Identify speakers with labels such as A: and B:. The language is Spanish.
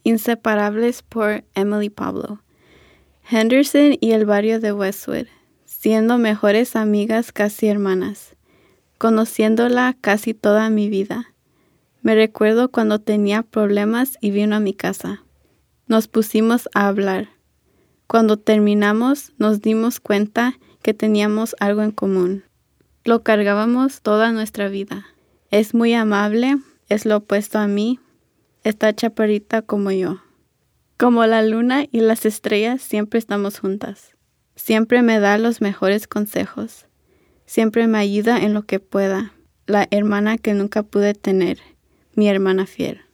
A: Inseparables por Emily Pablo. Henderson y el barrio de Westwood, siendo mejores amigas, casi hermanas, conociéndola casi toda mi vida. Me recuerdo cuando tenía problemas y vino a mi casa. Nos pusimos a hablar. Cuando terminamos, nos dimos cuenta que teníamos algo en común. Lo cargábamos toda nuestra vida. Es muy amable, es lo opuesto a mí, está chaparrita como yo. Como la luna y las estrellas, siempre estamos juntas. Siempre me da los mejores consejos. Siempre me ayuda en lo que pueda. La hermana que nunca pude tener, mi hermana fiel.